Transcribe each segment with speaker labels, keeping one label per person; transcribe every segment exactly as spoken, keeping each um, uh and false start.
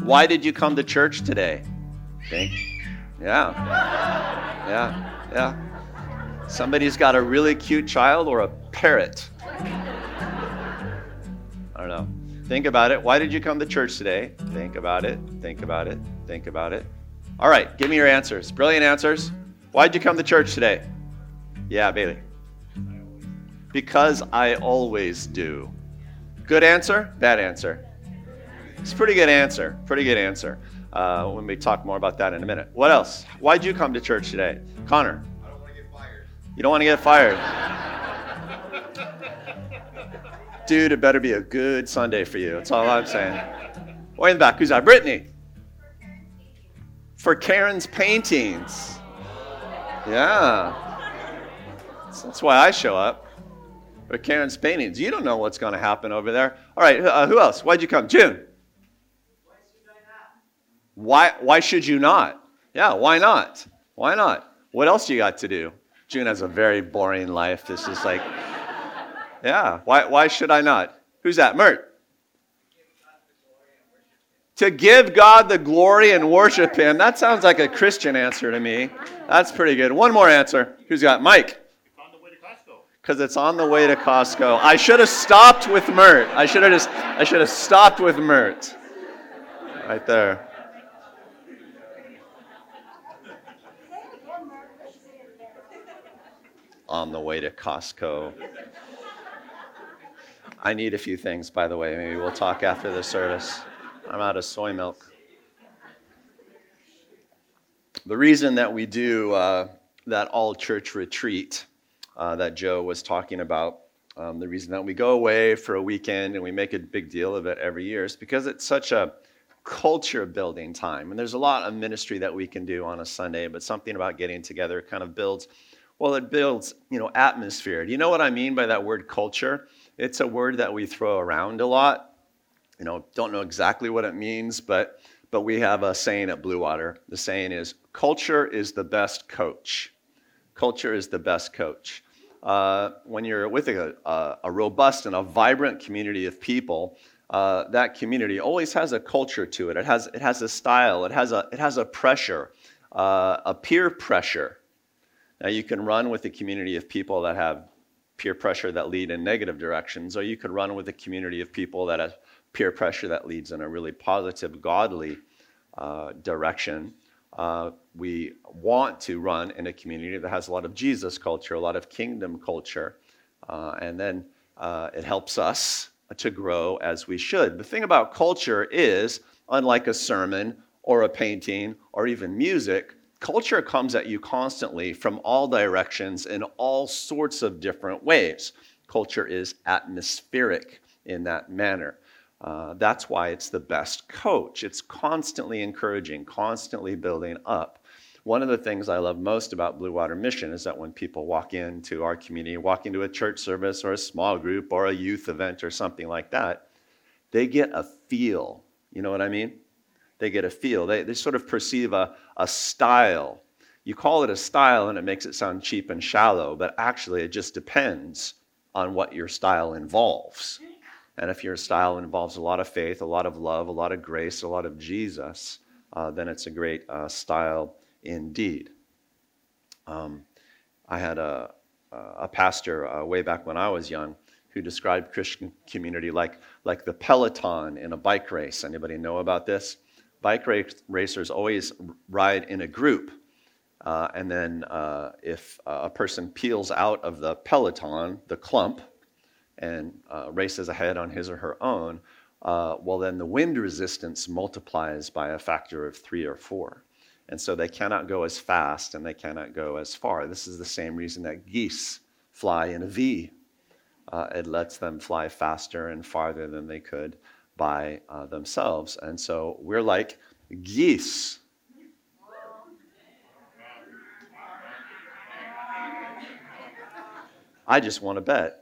Speaker 1: Why did you come to church today? Think. Yeah. Yeah. Yeah. Somebody's got a really cute child or a parrot. I don't know. Think about it. Why did you come to church today? Think about it. Think about it. Think about it. All right. Give me your answers. Brilliant answers. Why did you come to church today? Yeah, Bailey. Because I always do. Good answer? Bad answer? It's a pretty good answer. Pretty good answer. Uh, when we talk more about that in a minute. What else? Why'd you come to church today? Connor?
Speaker 2: I don't want to get fired.
Speaker 1: You don't want to get fired? Dude, it better be a good Sunday for you. That's all I'm saying. Way in the back. Who's that? Brittany. For Karen's paintings. Yeah. That's why I show up. For Karen's paintings. You don't know what's going to happen over there. All right. Uh, who else? Why'd you come? June. Why, why should you not? Yeah, why not? Why not? What else you got to do? June has a very boring life. This is like... Yeah, why why should I not? Who's that? Mert. To give God the glory and worship Him. That sounds like a Christian answer to me. That's pretty good. One more answer. Who's got? Mike.
Speaker 3: It's on the way to Costco.
Speaker 1: Because it's on the way to Costco. I should have stopped with Mert. I should have just. I should have stopped with Mert. Right there. On the way to Costco. I need a few things, by the way. Maybe we'll talk after the service. I'm out of soy milk. The reason that we do uh, that all-church retreat uh, that Joe was talking about, um, the reason that we go away for a weekend and we make a big deal of it every year is because it's such a culture-building time. And there's a lot of ministry that we can do on a Sunday, but something about getting together kind of builds, well, it builds, you know, atmosphere. Do you know what I mean by that word culture? It's a word that we throw around a lot. You know, don't know exactly what it means, but but we have a saying at Blue Water. The saying is, culture is the best coach. Culture is the best coach. Uh, when you're with a, a, a robust and a vibrant community of people, uh, that community always has a culture to it. It has it has a style. It has a it has a pressure, uh, a peer pressure. Now you can run with a community of people that have peer pressure that lead in negative directions, or you could run with a community of people that have peer pressure that leads in a really positive, godly uh, direction. Uh, we want to run in a community that has a lot of Jesus culture, a lot of kingdom culture, uh, and then uh, it helps us to grow as we should. The thing about culture is, unlike a sermon or a painting or even music, culture comes at you constantly from all directions in all sorts of different ways. Culture is atmospheric in that manner. Uh, that's why it's the best coach. It's constantly encouraging, constantly building up. One of the things I love most about Blue Water Mission is that when people walk into our community, walk into a church service or a small group or a youth event or something like that, they get a feel. You know what I mean? They get a feel. They, they sort of perceive a, a style. You call it a style and it makes it sound cheap and shallow, but actually it just depends on what your style involves. And if your style involves a lot of faith, a lot of love, a lot of grace, a lot of Jesus, uh, then it's a great uh, style indeed. Um, I had a, a pastor uh, way back when I was young who described Christian community like, like the peloton in a bike race. Anybody know about this? Bike race, racers always ride in a group. Uh, and then uh, if uh, a person peels out of the peloton, the clump, and uh, races ahead on his or her own, uh, well, then the wind resistance multiplies by a factor of three or four. And so they cannot go as fast and they cannot go as far. This is the same reason that geese fly in a V. Uh, it lets them fly faster and farther than they could by uh, themselves. And so we're like geese. I just want to bet.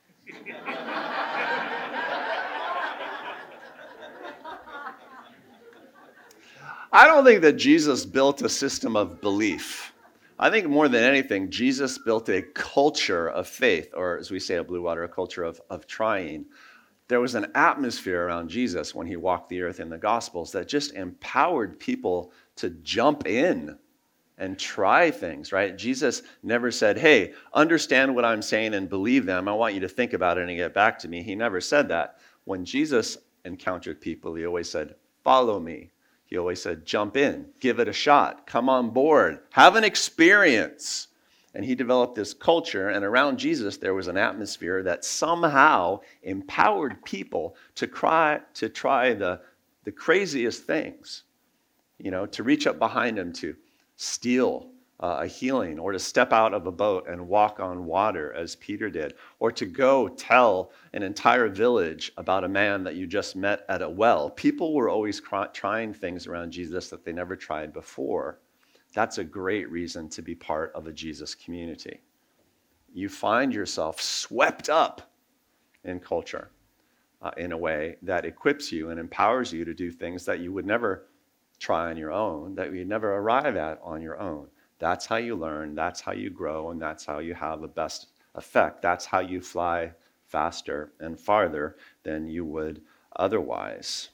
Speaker 1: I don't think that Jesus built a system of belief. I think more than anything, Jesus built a culture of faith, or as we say at Blue Water, a culture of, of trying. There was an atmosphere around Jesus when he walked the earth in the Gospels that just empowered people to jump in and try things, right? Jesus never said, hey, understand what I'm saying and believe them. I want you to think about it and get back to me. He never said that. When Jesus encountered people, he always said, follow me. He always said, jump in, give it a shot, come on board, have an experience. And he developed this culture, and around Jesus there was an atmosphere that somehow empowered people to try, to try the, the craziest things, you know, to reach up behind him, to steal uh, a healing, or to step out of a boat and walk on water as Peter did, or to go tell an entire village about a man that you just met at a well. People were always cr- trying things around Jesus that they never tried before. That's a great reason to be part of a Jesus community. You find yourself swept up in culture uh, in a way that equips you and empowers you to do things that you would never try on your own, that you'd never arrive at on your own. That's how you learn, that's how you grow, and that's how you have the best effect. That's how you fly faster and farther than you would otherwise.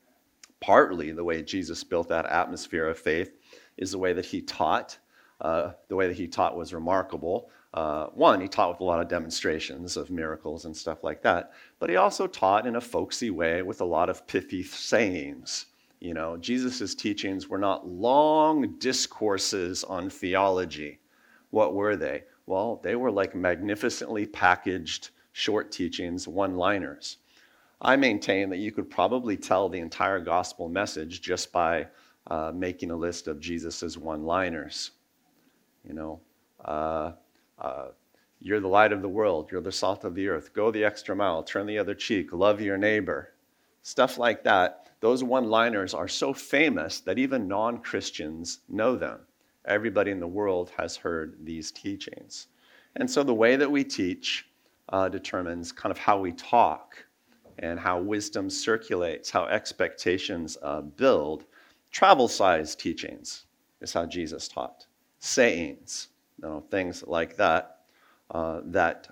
Speaker 1: Partly the way Jesus built that atmosphere of faith is the way that he taught. Uh, the way that he taught was remarkable. Uh, one, he taught with a lot of demonstrations of miracles and stuff like that, but he also taught in a folksy way with a lot of pithy sayings. You know, Jesus' teachings were not long discourses on theology. What were they? Well, they were like magnificently packaged short teachings, one-liners. I maintain that you could probably tell the entire gospel message just by uh, making a list of Jesus' one-liners. You know, uh, uh, you're the light of the world, you're the salt of the earth, go the extra mile, turn the other cheek, love your neighbor. Stuff like that. Those one-liners are so famous that even non-Christians know them. Everybody in the world has heard these teachings. And so the way that we teach uh, determines kind of how we talk and how wisdom circulates, how expectations uh, build. Travel-sized teachings is how Jesus taught. Sayings, you know, things like that, uh, that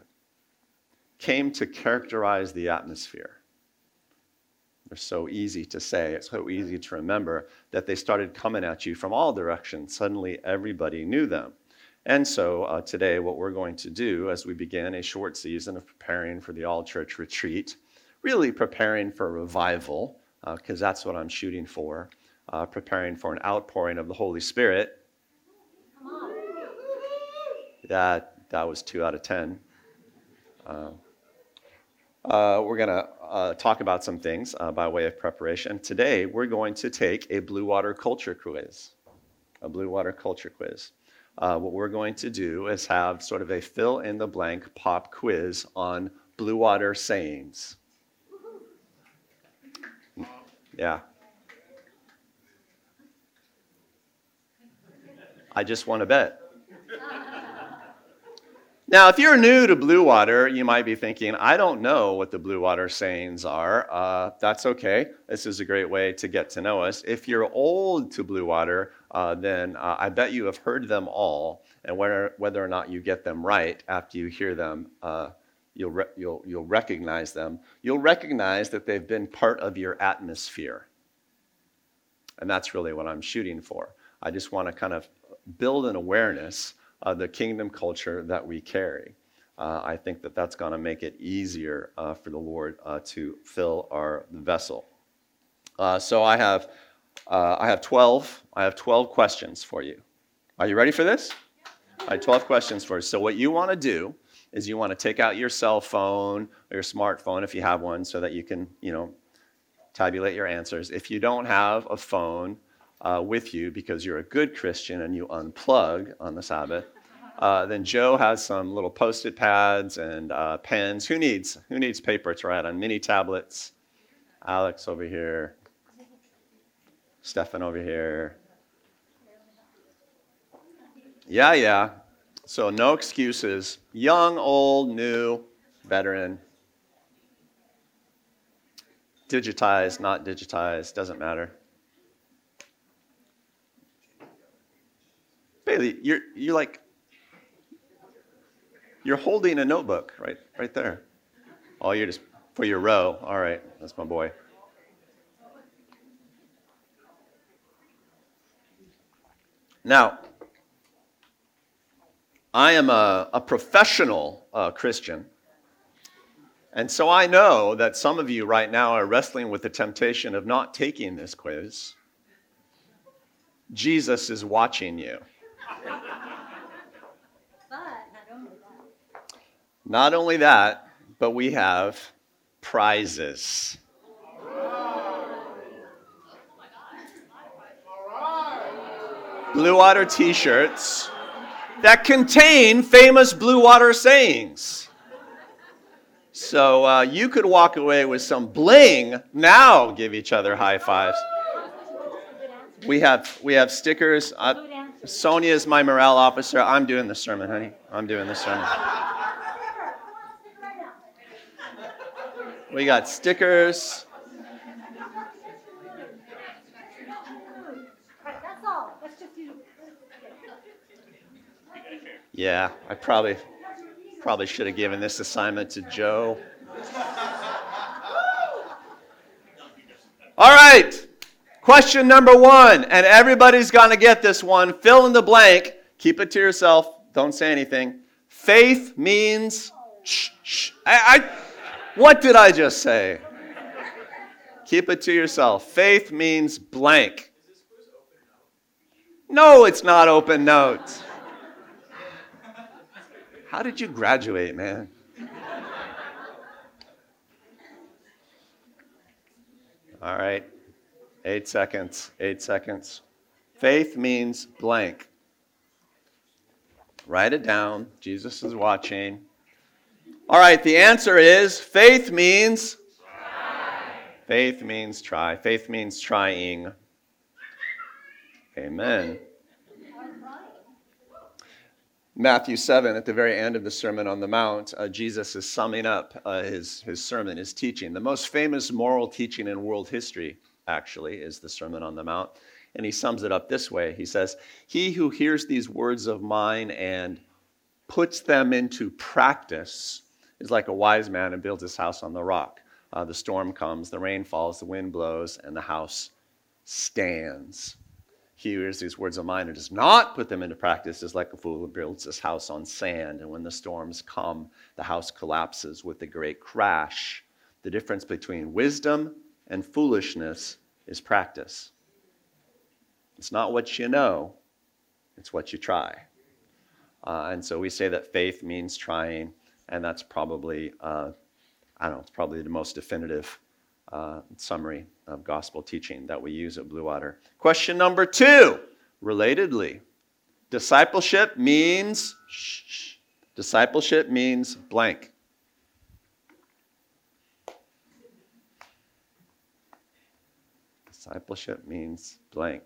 Speaker 1: came to characterize the atmosphere. They're so easy to say, it's so easy to remember, that they started coming at you from all directions. Suddenly everybody knew them. And so uh, today what we're going to do as we begin a short season of preparing for the all-church retreat, really preparing for revival, because uh, that's what I'm shooting for, uh, preparing for an outpouring of the Holy Spirit. Come on. That, that was two out of ten. Uh, Uh, we're going to uh, talk about some things uh, by way of preparation. Today, we're going to take a Blue Water culture quiz. A Blue Water culture quiz. Uh, what we're going to do is have sort of a fill-in-the-blank pop quiz on Blue Water sayings. Yeah. I just won a bet. Now, if you're new to Blue Water, you might be thinking, I don't know what the Blue Water sayings are. Uh, that's okay. This is a great way to get to know us. If you're old to Blue Water, uh, then uh, I bet you have heard them all, and whether, whether or not you get them right after you hear them, uh, you'll, re- you'll, you'll recognize them. You'll recognize that they've been part of your atmosphere. And that's really what I'm shooting for. I just want to kind of build an awareness of the kingdom culture that we carry. Uh, I think that that's going to make it easier uh, for the Lord uh, to fill our vessel. Uh, so I have, uh, I have twelve. I have twelve questions for you. Are you ready for this? I have twelve questions for you. So what you want to do is you want to take out your cell phone or your smartphone if you have one, so that you can, you know, tabulate your answers. If you don't have a phone uh, with you because you're a good Christian and you unplug on the Sabbath, Uh, then Joe has some little post-it pads and uh, pens. Who needs who needs paper to write on? Mini tablets. Alex over here. Stefan over here. Yeah, yeah. So no excuses. Young, old, new, veteran. Digitized, not digitized, doesn't matter. Bailey, you're you're like. You're holding a notebook right, right there. Oh, you're just For your row. All right, that's my boy. Now, I am a, a professional uh, Christian. And so I know that some of you right now are wrestling with the temptation of not taking this quiz. Jesus is watching you.
Speaker 2: But not only that.
Speaker 1: Not only that, but we have prizes. Blue Water t-shirts that contain famous Blue Water sayings. So uh, you could walk away with some bling. Now give each other high fives. We have we have stickers. Uh, Sonia is my morale officer. I'm doing the sermon, honey. I'm doing the sermon. We got stickers.
Speaker 2: That's all. That's just you.
Speaker 1: Yeah, I probably probably should have given this assignment to Joe. All right. Question number one, and everybody's going to get this one. Fill in the blank. Keep it to yourself. Don't say anything. Faith means... Shh, shh. I, I, what did I just say? Keep it to yourself. Faith means blank. No, it's not open notes. How did you graduate, man? All right. Eight seconds. Eight seconds. Faith means blank. Write it down. Jesus is watching. All right. The answer is faith means try. Faith means try. Faith means trying. Amen. Matthew seven, at the very end of the Sermon on the Mount, uh, Jesus is summing up uh, his, his sermon, his teaching. The most famous moral teaching in world history, actually, is the Sermon on the Mount. And he sums it up this way. He says, "He who hears these words of mine and puts them into practice is like a wise man who builds his house on the rock. Uh, the storm comes, the rain falls, the wind blows, and the house stands. He who hears these words of mine and does not put them into practice is like a fool who builds his house on sand. And when the storms come, the house collapses with a great crash. The difference between wisdom and foolishness is practice. It's not what you know, it's what you try." Uh, and so we say that faith means trying, and that's probably, uh, I don't know, it's probably the most definitive uh, summary of gospel teaching that we use at Blue Water. Question number two, relatedly, discipleship means, shh, shh, discipleship means blank. Discipleship means blank.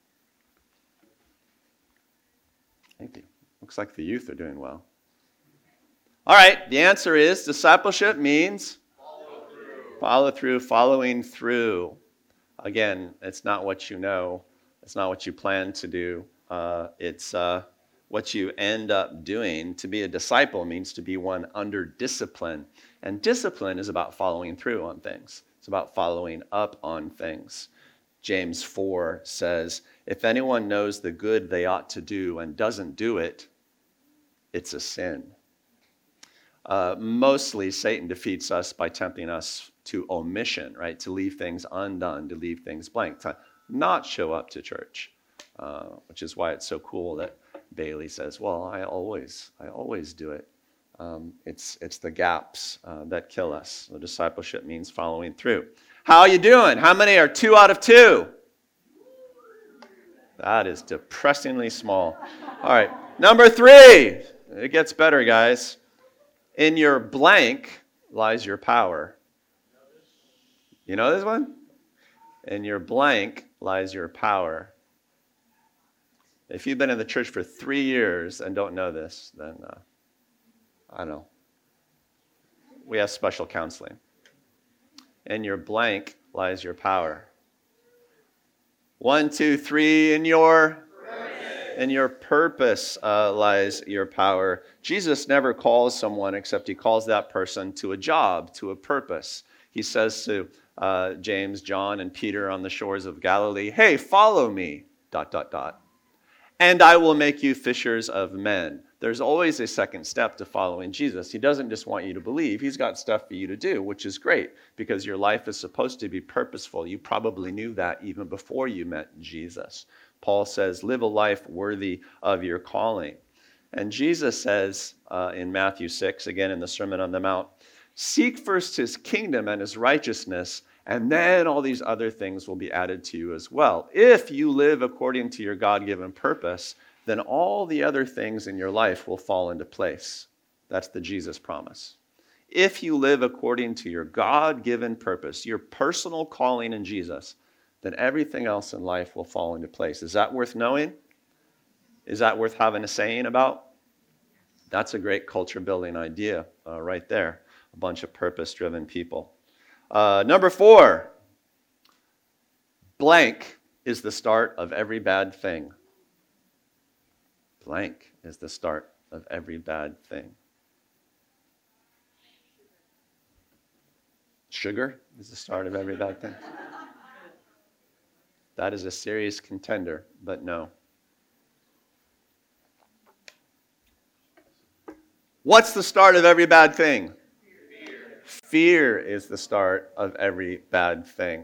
Speaker 1: Thank you. Looks like the youth are doing well. All right, the answer is discipleship means follow through, follow through following through. Again, it's not what you know. It's not what you plan to do. Uh, it's uh, what you end up doing. To be a disciple means to be one under discipline. And discipline is about following through on things. It's about following up on things. James four says, "If anyone knows the good they ought to do and doesn't do it, it's a sin." Uh, mostly, Satan defeats us by tempting us to omission, right? To leave things undone, to leave things blank, to not show up to church, uh, which is why it's so cool that Bailey says, "Well, I always, I always do it." Um, it's it's the gaps uh, that kill us. So discipleship means following through. How are you doing? How many are two out of two? That is depressingly small. All right, number three. It gets better, guys. In your blank lies your power. You know this one? In your blank lies your power. If you've been in the church for three years and don't know this, then uh, I don't know. We have special counseling. In your blank lies your power. One, two, three, in your... In your purpose uh, lies your power. Jesus never calls someone except he calls that person to a job, to a purpose. He says to uh, James, John, and Peter on the shores of Galilee, hey, follow me, dot, dot, dot. And I will make you fishers of men. There's always a second step to following Jesus. He doesn't just want you to believe. He's got stuff for you to do, which is great because your life is supposed to be purposeful. You probably knew that even before you met Jesus. Paul says, live a life worthy of your calling. And Jesus says uh, in Matthew six, again in the Sermon on the Mount, seek first his kingdom and his righteousness, and then all these other things will be added to you as well. If you live according to your God-given purpose, then all the other things in your life will fall into place. That's the Jesus promise. If you live according to your God-given purpose, your personal calling in Jesus, then everything else in life will fall into place. Is that worth knowing? Is that worth having a saying about? That's a great culture-building idea uh, right there. A bunch of purpose-driven people. Uh, number four, blank is the start of every bad thing. Blank is the start of every bad thing. Sugar is the start of every bad thing. That is a serious contender, but no. What's the start of every bad thing? Fear. Fear is the start of every bad thing.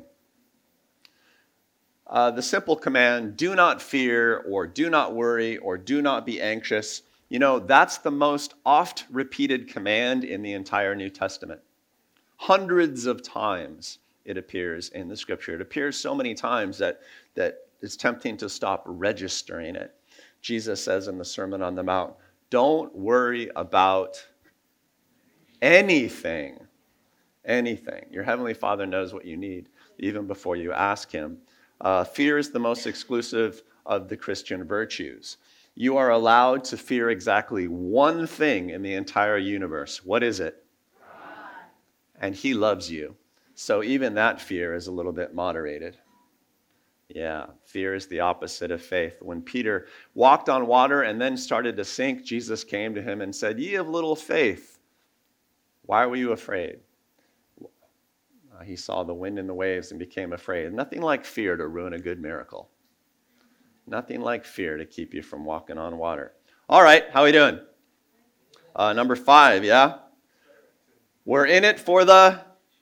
Speaker 1: Uh, the simple command, do not fear, or do not worry, or do not be anxious, you know, that's the most oft repeated command in the entire New Testament. Hundreds of times it appears in the scripture. It appears so many times that, that it's tempting to stop registering it. Jesus says in the Sermon on the Mount, don't worry about anything. Anything. Your Heavenly Father knows what you need even before you ask him. Uh, fear is the most exclusive of the Christian virtues. You are allowed to fear exactly one thing in the entire universe. What is it? God. And he loves you. So even that fear is a little bit moderated. Yeah, fear is the opposite of faith. When Peter walked on water and then started to sink, Jesus came to him and said, ye of little faith, why were you afraid? Uh, he saw the wind and the waves and became afraid. Nothing like fear to ruin a good miracle. Nothing like fear to keep you from walking on water. All right, how are we doing? Uh, number five, yeah? We're in it for the...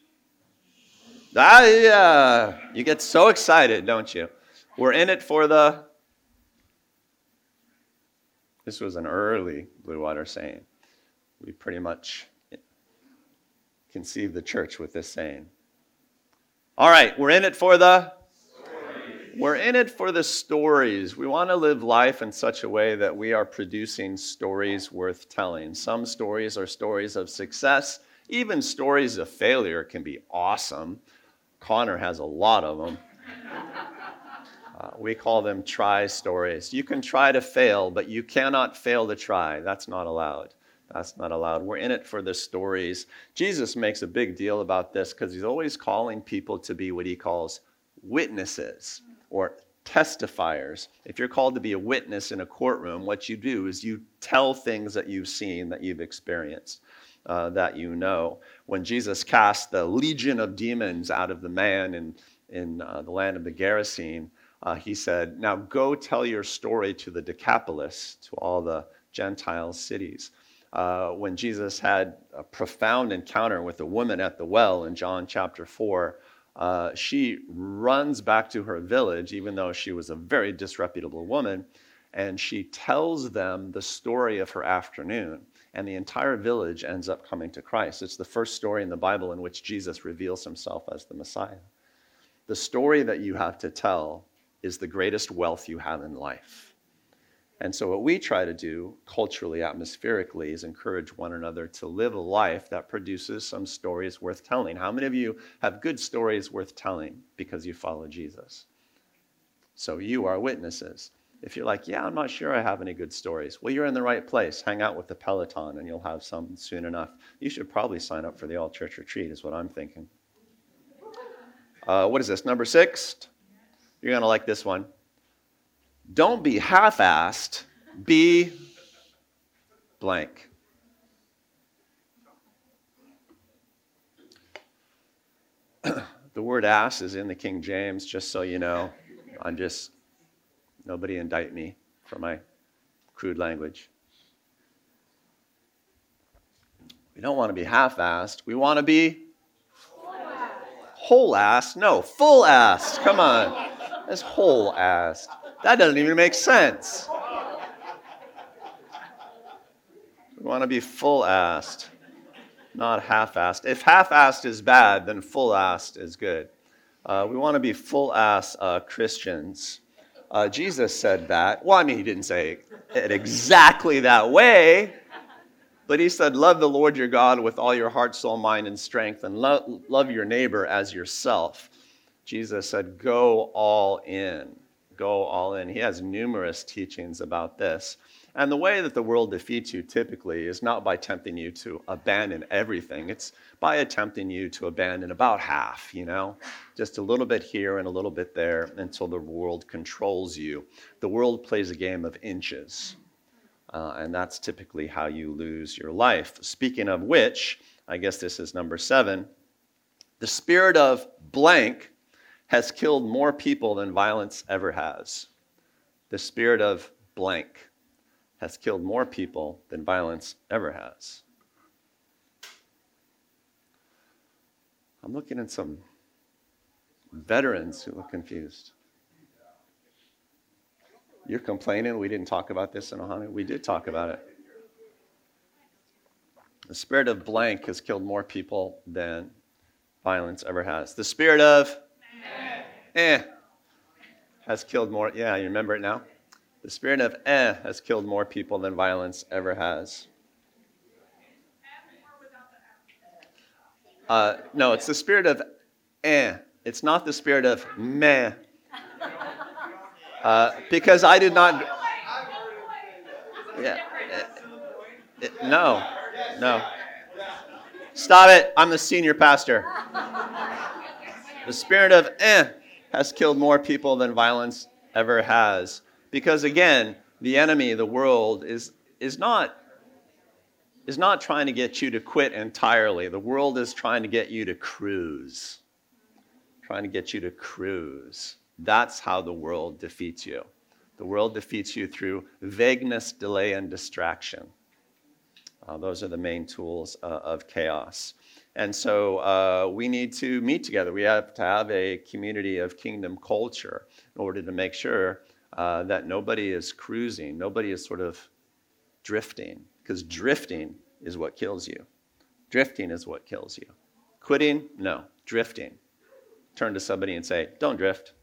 Speaker 1: Ah, yeah. You get so excited, don't you? We're in it for the... This was an early Blue Water saying. We pretty much conceived the church with this saying. All right, we're in it for the... Stories. We're in it for the stories. We want to live life in such a way that we are producing stories worth telling. Some stories are stories of success. Even stories of failure can be awesome. Connor has a lot of them. Uh, we call them try stories. You can try to fail, but you cannot fail to try. That's not allowed. That's not allowed. We're in it for the stories. Jesus makes a big deal about this because he's always calling people to be what he calls witnesses or testifiers. If you're called to be a witness in a courtroom, what you do is you tell things that you've seen, that you've experienced. Uh, that you know. When Jesus cast the legion of demons out of the man in, in uh, the land of the Gerasene, uh, he said, now go tell your story to the Decapolis, to all the Gentile cities. Uh, when Jesus had a profound encounter with a woman at the well in John chapter four, uh, she runs back to her village, even though she was a very disreputable woman, and she tells them the story of her afternoon. And the entire village ends up coming to Christ. It's the first story in the Bible in which Jesus reveals himself as the Messiah. The story that you have to tell is the greatest wealth you have in life. And so what we try to do culturally, atmospherically, is encourage one another to live a life that produces some stories worth telling. How many of you have good stories worth telling because you follow Jesus? So you are witnesses. If you're like, yeah, I'm not sure I have any good stories. Well, you're in the right place. Hang out with the Peloton and you'll have some soon enough. You should probably sign up for the all-church retreat is what I'm thinking. Uh, what is this, number six? You're going to like this one. Don't be half-assed, be blank. The word ass is in the King James, just so you know. I'm just, nobody indict me for my crude language. We don't want to be half-assed. We want to be whole-assed. No, full-assed. Come on. That's whole-assed. That doesn't even make sense. We want to be full-assed, not half-assed. If half-assed is bad, then full-assed is good. Uh, we want to be full-ass uh, Christians. Uh, Jesus said that. Well, I mean, he didn't say it exactly that way, but he said, love the Lord your God with all your heart, soul, mind, and strength, and lo- love your neighbor as yourself. Jesus said, go all in. Go all in. He has numerous teachings about this. And the way that the world defeats you typically is not by tempting you to abandon everything. It's by attempting you to abandon about half, you know, just a little bit here and a little bit there until the world controls you. The world plays a game of inches, uh, and that's typically how you lose your life. Speaking of which, I guess this is number seven, the spirit of blank has killed more people than violence ever has. The spirit of blank has killed more people than violence ever has. I'm looking at some veterans who look confused. You're complaining we didn't talk about this in Ohana? We did talk about it. The spirit of blank has killed more people than violence ever has. The spirit of eh, eh has killed more. Yeah, you remember it now? The spirit of eh has killed more people than violence ever has. Uh, no, it's the spirit of eh. It's not the spirit of meh. Uh, because I did not. Yeah. It, it, no. No. Stop it. I'm the senior pastor. The spirit of eh has killed more people than violence ever has. Because again, the enemy, the world, is, is, not, is not trying to get you to quit entirely. The world is trying to get you to cruise. Trying to get you to cruise. That's how the world defeats you. The world defeats you through vagueness, delay, and distraction. Uh, those are the main tools uh, of chaos. And so uh, we need to meet together. We have to have a community of kingdom culture in order to make sure uh, that nobody is cruising, nobody is sort of drifting, because drifting is what kills you. Drifting is what kills you. Quitting? No. Drifting. Turn to somebody and say, don't drift.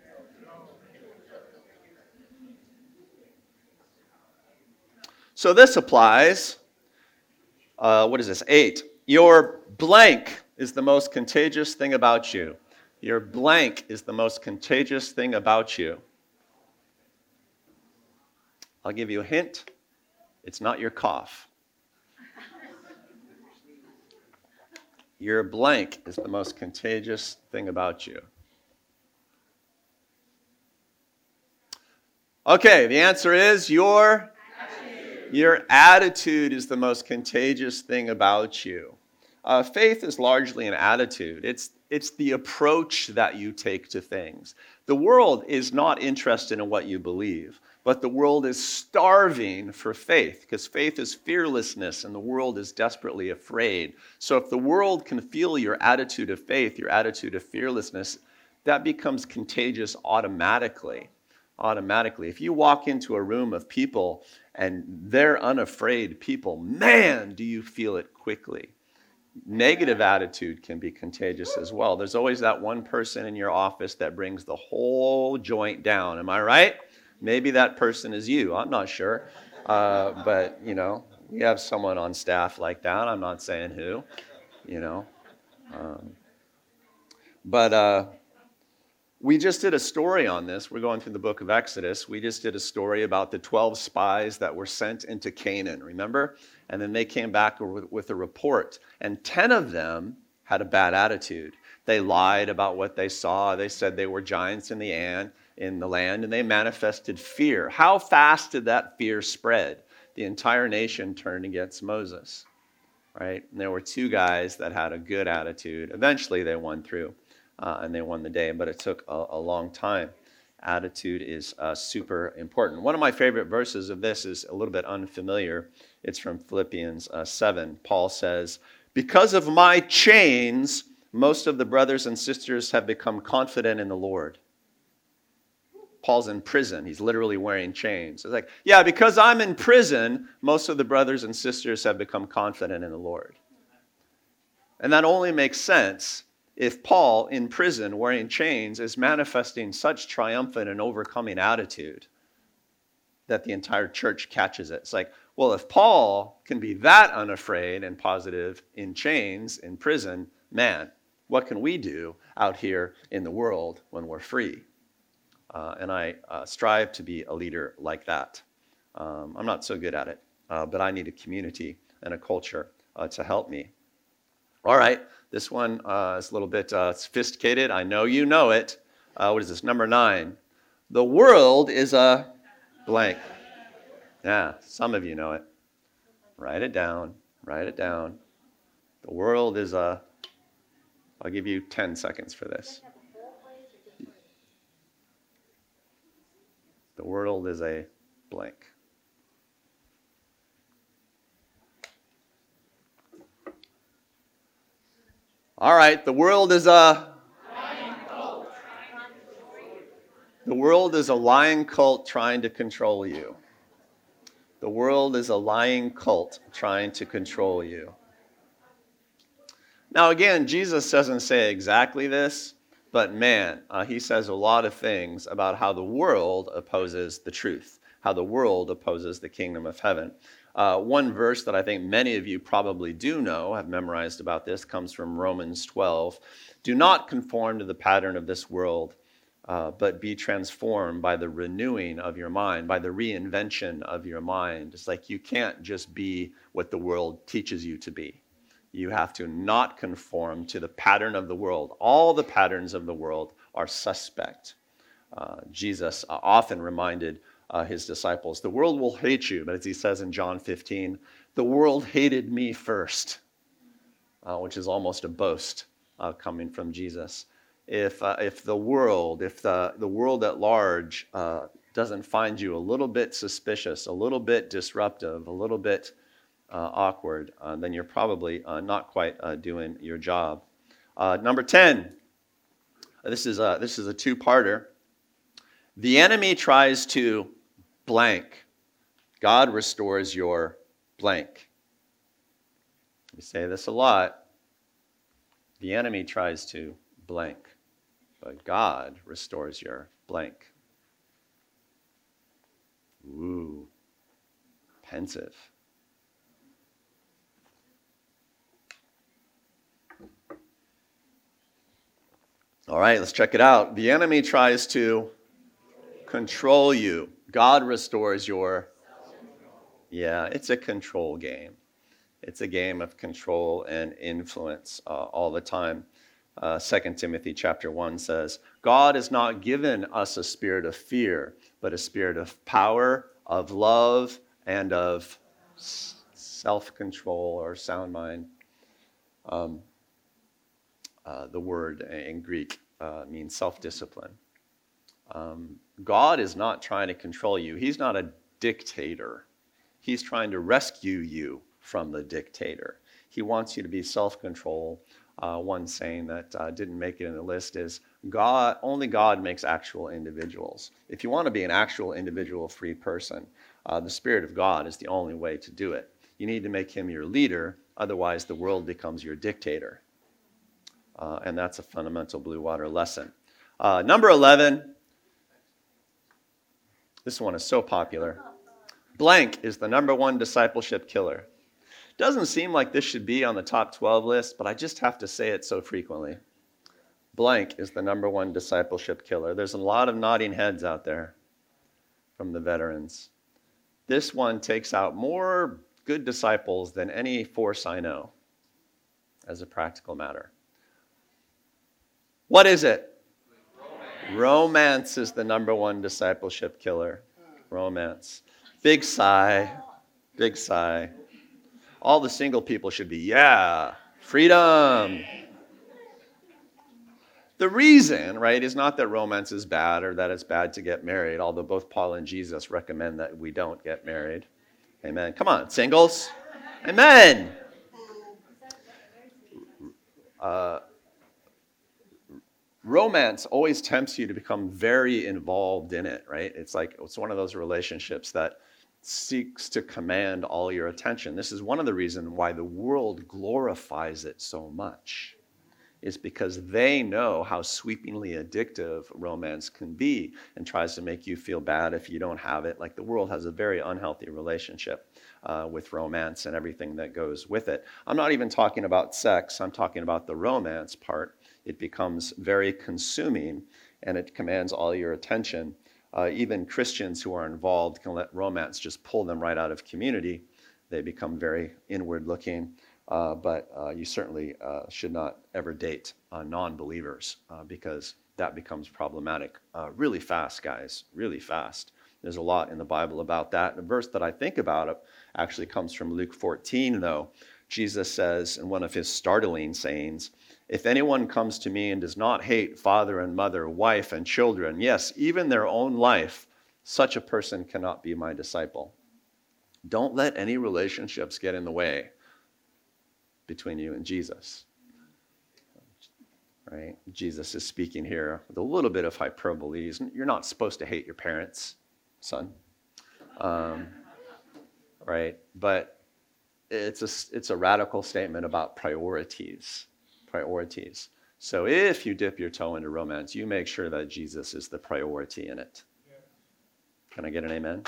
Speaker 1: So this applies. Uh, what is this? Eight. Your blank is the most contagious thing about you. Your blank is the most contagious thing about you. I'll give you a hint. It's not your cough. Your blank is the most contagious thing about you. Okay, the answer is your attitude. Your attitude is the most contagious thing about you. Uh, faith is largely an attitude. It's, it's the approach that you take to things. The world is not interested in what you believe, but the world is starving for faith, because faith is fearlessness and the world is desperately afraid. So if the world can feel your attitude of faith, your attitude of fearlessness, that becomes contagious automatically. Automatically. If you walk into a room of people and they're unafraid people, man, do you feel it quickly. Negative attitude can be contagious as well. There's always that one person in your office that brings the whole joint down. Am I right? Maybe that person is you. I'm not sure. Uh, but, you know, we have someone on staff like that. I'm not saying who, you know. Um, but uh, we just did a story on this. We're going through the book of Exodus. We just did a story about the twelve spies that were sent into Canaan, remember? And then they came back with, with a report. And ten of them had a bad attitude. They lied about what they saw. They said they were giants in the in the land, and they manifested fear. How fast did that fear spread? The entire nation turned against Moses, right? And there were two guys that had a good attitude. Eventually, they won through, uh, and they won the day, but it took a, a long time. Attitude is uh, super important. One of my favorite verses of this is a little bit unfamiliar. It's from Philippians uh, seven. Paul says, "Because of my chains, most of the brothers and sisters have become confident in the Lord." Paul's in prison. He's literally wearing chains. It's like, yeah, because I'm in prison, most of the brothers and sisters have become confident in the Lord. And that only makes sense if Paul, in prison, wearing chains, is manifesting such triumphant and overcoming attitude that the entire church catches it. It's like, well, if Paul can be that unafraid and positive in chains, in prison, man, what can we do out here in the world when we're free? Uh, and I uh, strive to be a leader like that. Um, I'm not so good at it, uh, but I need a community and a culture uh, to help me. All right, this one uh, is a little bit uh, sophisticated. I know you know it. Uh, what is this? Number nine. The world is a blank. Yeah, some of you know it. Write it down. Write it down. The world is a... I'll give you ten seconds for this. The world is a blank. All right, the world is a... The world is a lying cult trying to control you. The world is a lying cult trying to control you. Now again, Jesus doesn't say exactly this, but man, uh, he says a lot of things about how the world opposes the truth, how the world opposes the kingdom of heaven. Uh, one verse that I think many of you probably do know, have memorized about this, comes from Romans twelve. Do not conform to the pattern of this world, uh, but be transformed by the renewing of your mind, by the reinvention of your mind. It's like you can't just be what the world teaches you to be. You have to not conform to the pattern of the world. All the patterns of the world are suspect. Uh, Jesus uh, often reminded uh, his disciples, the world will hate you, but as he says in John fifteen, the world hated me first, uh, which is almost a boast uh, coming from Jesus. If uh, if the world, if the, the world at large uh, doesn't find you a little bit suspicious, a little bit disruptive, a little bit uh, awkward, uh, then you're probably uh, not quite uh, doing your job. Uh, number ten, this is a, this is a two-parter. The enemy tries to blank. God restores your blank. We say this a lot. The enemy tries to blank, but God restores your blank. Ooh, pensive. All right, let's check it out. The enemy tries to control you. God restores your... Yeah, it's a control game. It's a game of control and influence uh, all the time. Uh, Second Timothy chapter one says, God has not given us a spirit of fear, but a spirit of power, of love, and of self-control or sound mind. Um, uh, the word in Greek uh, means self-discipline. Um, God is not trying to control you. He's not a dictator. He's trying to rescue you from the dictator. He wants you to be self-controlled. Uh, one saying that uh, didn't make it in the list is, God, only God makes actual individuals. If you want to be an actual individual free person, uh, the Spirit of God is the only way to do it. You need to make him your leader, otherwise the world becomes your dictator. Uh, and that's a fundamental Blue Water lesson. Uh, number eleven, this one is so popular. Blank is the number one discipleship killer. Doesn't seem like this should be on the top twelve list, but I just have to say it so frequently. Blank is the number one discipleship killer. There's a lot of nodding heads out there from the veterans. This one takes out more good disciples than any force I know, as a practical matter. What is it? Romance. Romance is the number one discipleship killer. Romance. Big sigh. Big sigh. All the single people should be, yeah, freedom. The reason, right, is not that romance is bad or that it's bad to get married, although both Paul and Jesus recommend that we don't get married. Amen. Come on, singles. Amen. Uh, romance always tempts you to become very involved in it, right? It's like, it's one of those relationships that seeks to command all your attention. This is one of the reasons why the world glorifies it so much. Is because they know how sweepingly addictive romance can be and tries to make you feel bad if you don't have it. Like the world has a very unhealthy relationship uh, with romance and everything that goes with it. I'm not even talking about sex. I'm talking about the romance part. It becomes very consuming and it commands all your attention. Uh, even Christians who are involved can let romance just pull them right out of community. They become very inward looking. Uh, but uh, you certainly uh, should not ever date uh, non-believers uh, because that becomes problematic uh, really fast, guys, really fast. There's a lot in the Bible about that. The verse that I think about actually comes from Luke fourteen, though. Jesus says in one of his startling sayings, "If anyone comes to me and does not hate father and mother, wife and children, yes, even their own life, such a person cannot be my disciple." Don't let any relationships get in the way between you and Jesus, right? Jesus is speaking here with a little bit of hyperbole. You're not supposed to hate your parents, son, um, right? But it's a, it's a radical statement about priorities, priorities. So if you dip your toe into romance, you make sure that Jesus is the priority in it. Can I get an amen?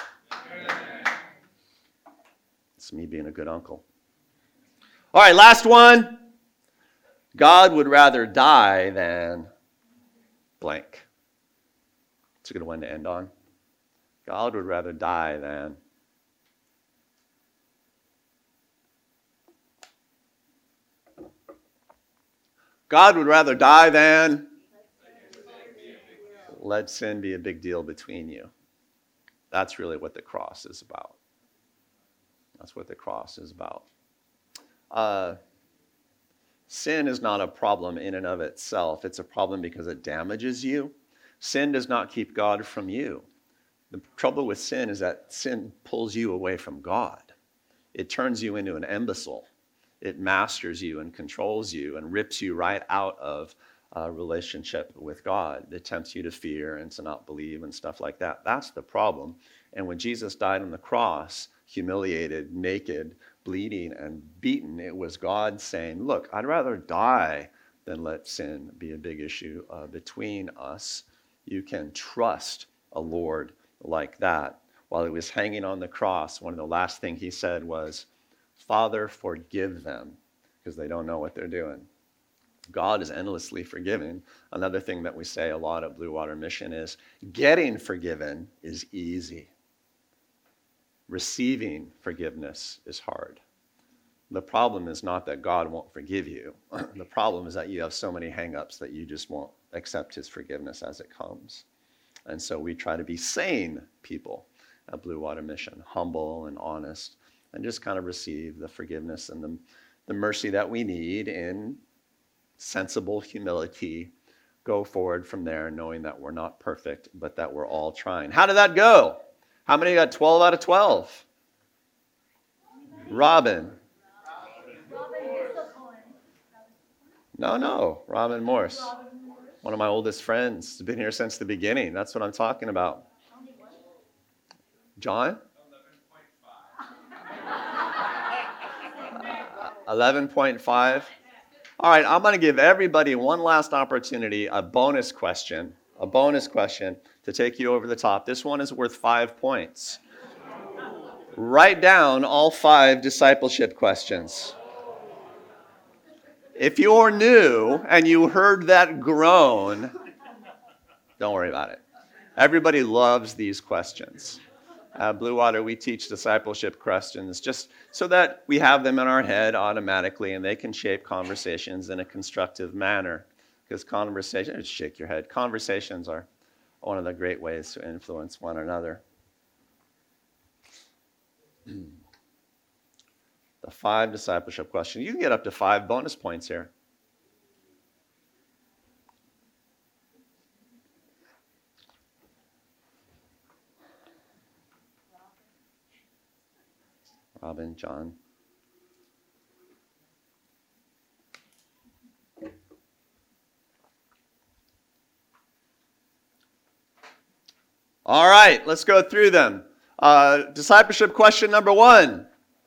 Speaker 1: It's me being a good uncle. All right, last one. God would rather die than blank. It's a good one to end on. God would rather die than God would rather die than let sin be a big deal between you. That's really what the cross is about. That's what the cross is about. Uh, sin is not a problem in and of itself. It's a problem because it damages you. Sin does not keep God from you. The trouble with sin is that sin pulls you away from God. It turns you into an imbecile. It masters you and controls you and rips you right out of a relationship with God. It tempts you to fear and to not believe and stuff like that. That's the problem. And when Jesus died on the cross, humiliated, naked, bleeding and beaten, it was God saying, look, I'd rather die than let sin be a big issue uh, between us. You can trust a Lord like that. While he was hanging on the cross, one of the last things he said was, Father, forgive them, because they don't know what they're doing. God is endlessly forgiving. Another thing that we say a lot at Blue Water Mission is getting forgiven is easy. Receiving forgiveness is hard. The problem is not that God won't forgive you. The problem is that you have so many hang-ups that you just won't accept his forgiveness as it comes. And so we try to be sane people at Blue Water Mission, humble and honest, and just kind of receive the forgiveness and the, the mercy that we need in sensible humility. Go forward from there knowing that we're not perfect, but that we're all trying. How did that go? How many got twelve out of twelve? Robin. No, no, Robin Morse. One of my oldest friends. Has been here since the beginning. That's what I'm talking about. John? eleven point five. All right, I'm going to give everybody one last opportunity, a bonus question, a bonus question to take you over the top. This one is worth five points. Write down all five discipleship questions. If you're new and you heard that groan, don't worry about it. Everybody loves these questions. At Blue Water, we teach discipleship questions just so that we have them in our head automatically and they can shape conversations in a constructive manner. because conversation, just shake your head. Conversations are one of the great ways to influence one another. The five discipleship questions. You can get up to five bonus points here. Robin, John. All right, let's go through them. Uh, discipleship question number one.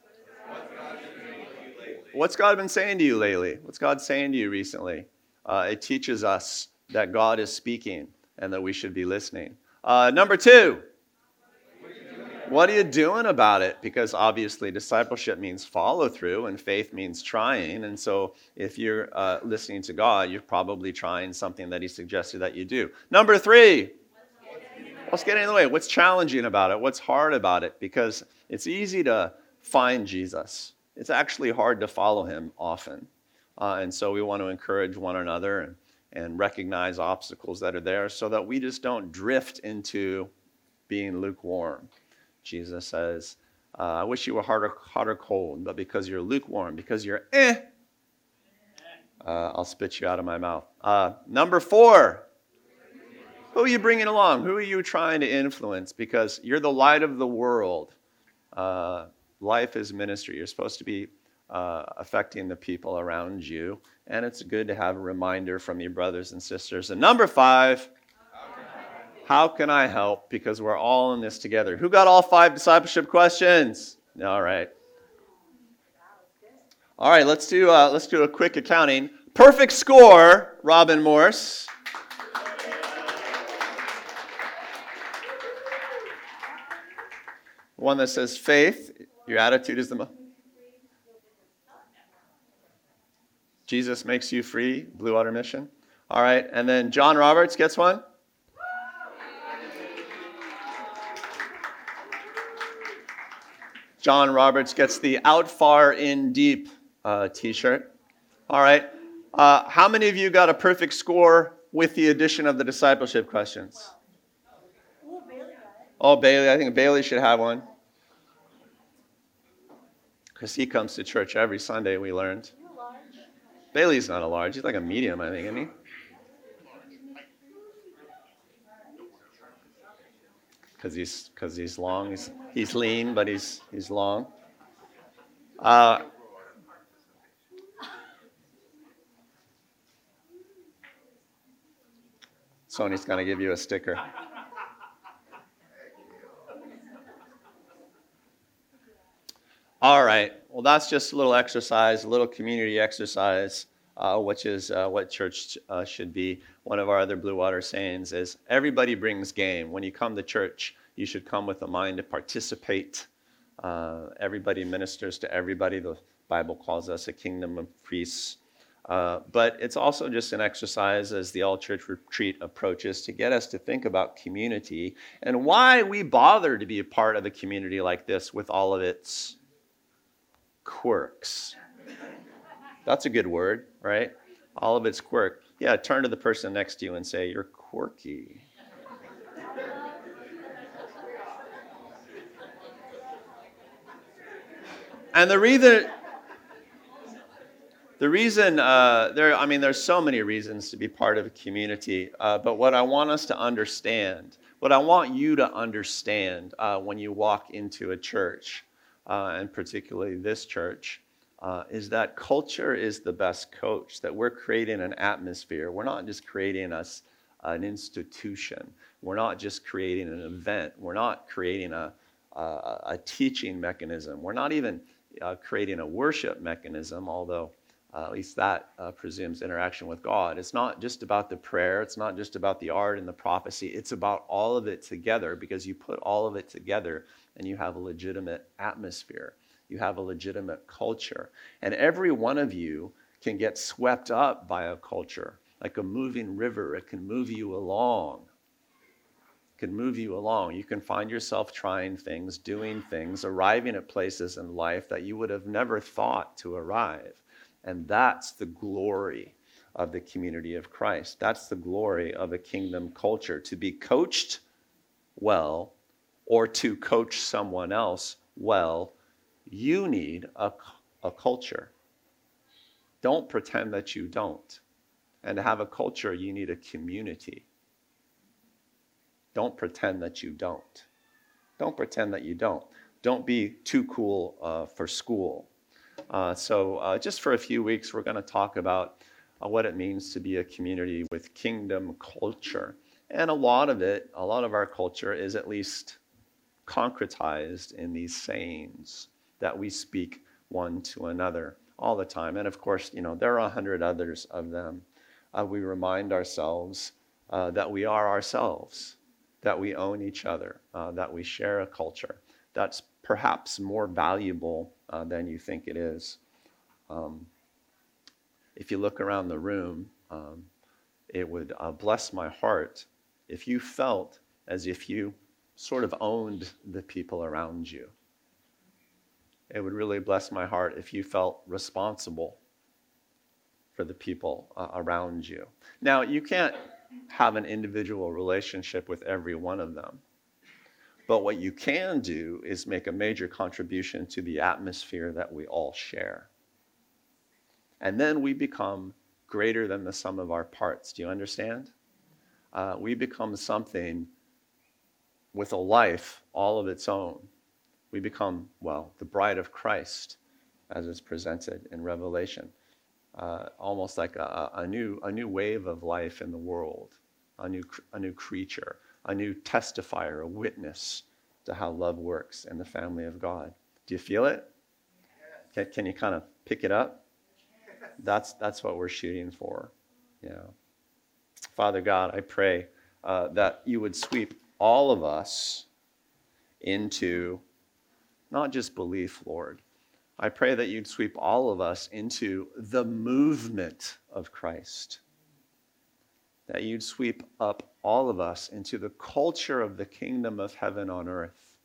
Speaker 1: What's God been saying to you lately? What's God saying to you recently? Uh, it teaches us that God is speaking and that we should be listening. Uh, number two. What are you doing about it? Because obviously discipleship means follow through and faith means trying. And so if you're uh, listening to God, you're probably trying something that he suggested that you do. Number three. What's getting in the way? What's challenging about it? What's hard about it? Because it's easy to find Jesus. It's actually hard to follow him often. Uh, and so we want to encourage one another and, and recognize obstacles that are there so that we just don't drift into being lukewarm. Jesus says, uh, I wish you were hot or, hot or cold, but because you're lukewarm, because you're eh, uh, I'll spit you out of my mouth. Uh, number four. Who are you bringing along? Who are you trying to influence? Because you're the light of the world. Uh, life is ministry. You're supposed to be uh, affecting the people around you. And it's good to have a reminder from your brothers and sisters. And number five, how can I help? Because we're all in this together. Who got all five discipleship questions? All right. All right, let's do, uh, let's do a quick accounting. Perfect score, Robin Morse. One that says faith, your attitude is the most. Jesus makes you free, Blue Water Mission. All right, and then John Roberts gets one. John Roberts gets the Out Far In Deep uh, t-shirt. All right, uh, how many of you got a perfect score with the addition of the discipleship questions? Oh, Bailey, I think Bailey should have one. Because he comes to church every Sunday, we learned. Bailey's not a large. He's like a medium, I think, isn't he? Because he's, because he's long. He's, he's lean, but he's, he's long. Uh, Sony's going to give you a sticker. All right. Well, that's just a little exercise, a little community exercise, uh, which is uh, what church uh, should be. One of our other Blue Water sayings is, everybody brings game. When you come to church, you should come with a mind to participate. Uh, everybody ministers to everybody. The Bible calls us a kingdom of priests. Uh, but it's also just an exercise as the All Church Retreat approaches to get us to think about community and why we bother to be a part of a community like this with all of its quirks. That's a good word, right? All of its quirk. Yeah, turn to the person next to you and say, you're quirky. And the reason, the reason, uh, there, I mean, there's so many reasons to be part of a community, uh, but what I want us to understand, what I want you to understand uh, when you walk into a church, Uh, and particularly this church, uh, is that culture is the best coach, that we're creating an atmosphere. We're not just creating us an institution. We're not just creating an event. We're not creating a, a, a teaching mechanism. We're not even uh, creating a worship mechanism, although uh, at least that uh, presumes interaction with God. It's not just about the prayer. It's not just about the art and the prophecy. It's about all of it together, because you put all of it together and you have a legitimate atmosphere. You have a legitimate culture. And every one of you can get swept up by a culture. Like a moving river, it can move you along. It can move you along. You can find yourself trying things, doing things, arriving at places in life that you would have never thought to arrive. And that's the glory of the community of Christ. That's the glory of a kingdom culture, to be coached well or to coach someone else well. You need a, a culture. Don't pretend that you don't. And to have a culture, you need a community. Don't pretend that you don't. Don't pretend that you don't. Don't be too cool uh, for school. Uh, so uh, just for a few weeks, we're going to talk about uh, what it means to be a community with kingdom culture. And a lot of it, a lot of our culture is at least concretized in these sayings that we speak one to another all the time. And of course, you know, there are a hundred others of them. Uh, we remind ourselves uh, that we are ourselves, that we own each other, uh, that we share a culture that's perhaps more valuable uh, than you think it is. Um, if you look around the room, um, it would uh, bless my heart if you felt as if you sort of owned the people around you. It would really bless my heart if you felt responsible for the people uh, around you. Now, you can't have an individual relationship with every one of them. But what you can do is make a major contribution to the atmosphere that we all share. And then we become greater than the sum of our parts. Do you understand? Uh, we become something with a life all of its own. We become, well, the bride of Christ, as is presented in Revelation. Uh, almost like a, a new a new wave of life in the world, a new a new creature, a new testifier, a witness to how love works in the family of God. Do you feel it? Can, can you kind of pick it up? That's that's what we're shooting for. Yeah. Father God, I pray uh, that you would sweep all of us into not just belief, Lord. I pray that you'd sweep all of us into the movement of Christ. That you'd sweep up all of us into the culture of the kingdom of heaven on earth.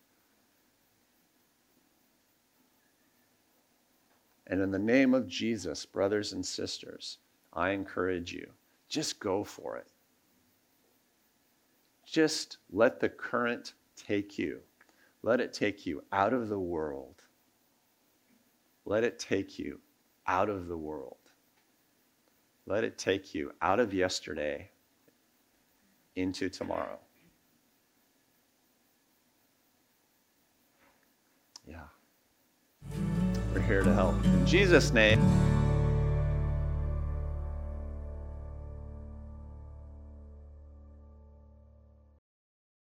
Speaker 1: And in the name of Jesus, brothers and sisters, I encourage you, just go for it. Just let the current take you. Let it take you out of the world. Let it take you out of the world. Let it take you out of yesterday into tomorrow. Yeah. We're here to help. In Jesus' name.